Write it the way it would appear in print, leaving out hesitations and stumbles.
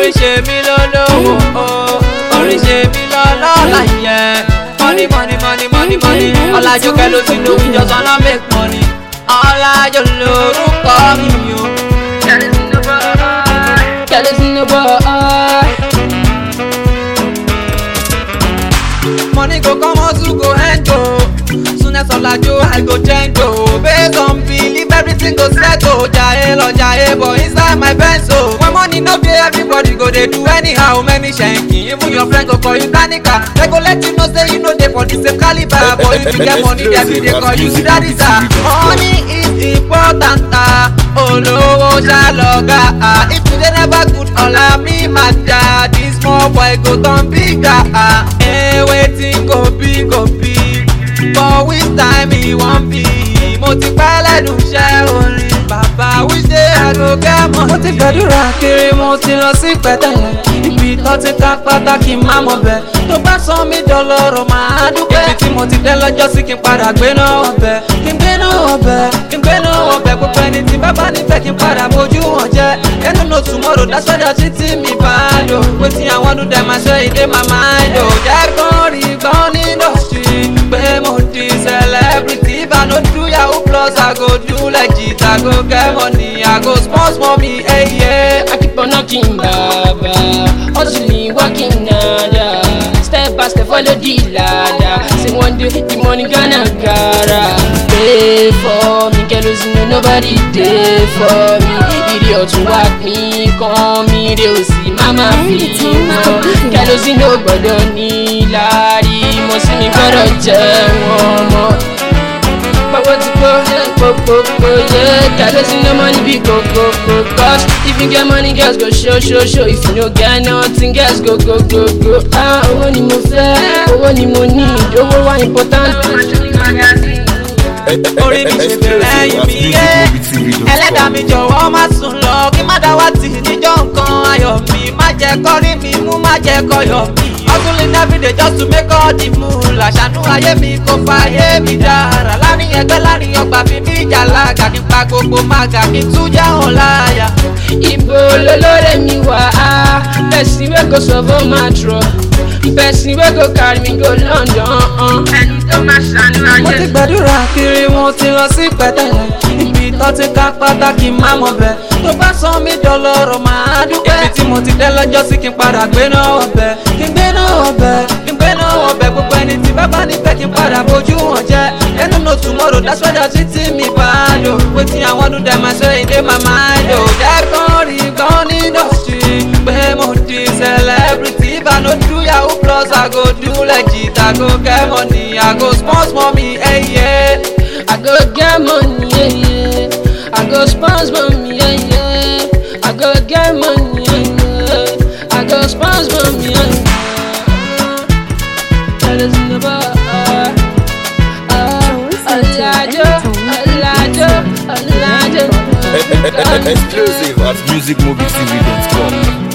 orí ṣe mí lólówó, orí ṣe mí lọ́lọ́lá yẹ. Money, money, money, money, money. Ọlájúkẹ́ ló ti lo we just wanna make money. Ọlájọ lórúkọ mi o. Money go come out to go and go. Soon as Ọlájọ I go change go. Based on belief everything go settle. Jaye lọ jaye but inside my Benz o. When money no dey everybody go dey do anyhow. Many shanking even your friend go call you tanika. They go let you know say you no dey for the same caliber. But if you get money dem dey call you daddy sir. Money is important olówó ṣàlọ́gà. If you dey never good ọ̀la mi máa jà. This small boy go turn bigger. Wetin go be go be. But which time he wan be? Mo ti pẹ́ lẹ́nu iṣẹ́ orin. Bàbá which day I go get money? Mo ti gbàdúrà kiri mo ti lọ sí pẹ̀tẹ́lẹ̀. Ibi tó ti ká pàtàkì má mọ̀ bẹ̀. Tó bá sọ mí dọlọ́rọ̀ máa dúpẹ́. Ibi tí mo ti dé lọ́jọ́ sí kí n padà gbé náà ọbẹ̀. Kí n gbé náà ọbẹ̀. Kí n gbé náà ọbẹ̀. Gbogbo ẹni tí bàbá nífẹ̀ẹ́ kí n padà bójú wọn jẹ́. Ẹnu no tomorrow that's why the city mi bá lò. Wetin I wan do dem I say e dey my mind o. Jẹ́ kán rí gbọ́n ní industry. Pé mo di celebrity. If I no do yahoo plus I go do legit. I go get money, I go sponsor me, hey yeah. I keep on knocking, baba, hustling, working harder. Step by step, follow the ladder. Say one day the money gonna gara. Pay for me, kerosene, nobody dey for me. Idiot to work me, call me, they will see mama feel more. Kerosene no gbọ́dọ̀ ní lárí, mo sì mi gbọ́dọ̀ jẹ́ wọn mọ́. Power to go, yeah. Kerosene no money be go. Cause if you get money, girls go show. If you no get nothing, girls go. Ah, owó ni mo fẹ́, owó ni mo need, owó wa important. Orí mi ṣe bẹ̀rẹ̀ yìí mi yé. Ẹlẹ́dàá mi jọ̀wọ́ má sùn lọ. Kí má dá wá tì níjọ́ nǹkan ayọ̀ mi. Má jẹ́ kọ́ rí mi mú, má jẹ́ kọ́ yọ̀ mi. Hustling everyday just to make all the moolah. Ṣàánú ayé mi kò fa ayé mi dára. Láàrin ẹgbẹ́ láàrin ọgbà fi mí jà lága. Kí n pa gbogbo màgà kí n tún já hàn láàyà. Ibo lolóore mi wà á. Person wey go solve my trouble. Person wey go carry me go London. Ẹni tó máa ṣàánú ayé. Mo ti gbàdúrà kiri mo ti lọ sí pẹ̀tẹ́lẹ̀. Ibi tó ti ká pàtàkì má mọ̀ bẹ̀. Tó bá sọ mí dọlọ́rọ̀ máa dúpẹ́. Ibi tí mo ti dé lọ́jọ́ sí kí n padà gbé náà ọbẹ̀. Kí n gbé náà ọbẹ̀. Kí n gbé náà ọbẹ̀. Gbogbo ẹni tí bàbá nífẹ̀ẹ́ kí n padà bójú wọn jẹ́. Ẹnu no tomorrow that's why the city mi bá lò. Wetin I wan do dem I say e dey my mind o. Jẹ́ kán rí gbọ́n ní industry. Pé mo di celebrity. If I no do yahoo plus I go do legit. I go get money, I go sponsor me, hey yeah. I go get money, yeah. I go sponsor me, yeah. I go get money, yeah. I go sponsor me, yeah. Exclusive at musicmovietv.com.